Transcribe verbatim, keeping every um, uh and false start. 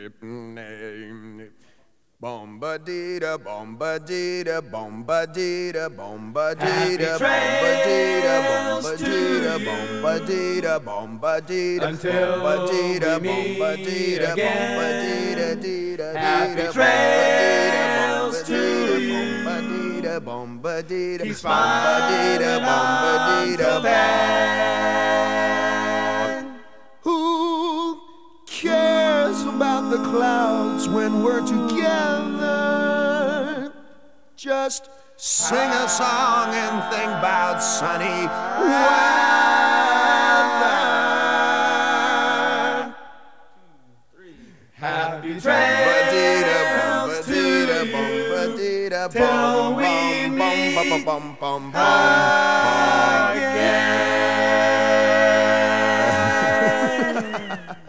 Bomba dee da, bomba dee da, bomba dee da, bomba dee da, bomba dee da, bomba dee da, bomba dee da, bomba dee da, until bomba dee da, we bomba meet dee da, bomba dee da, again. dee da, Happy dee da, trails to bomba dee da, you. bomba dee da, Keep bomba dee da, smiling bomba dee da, until then. Who cares about the clouds when we're together? Just sing a song and think about sunny weather. Happy trails to you till we meet again.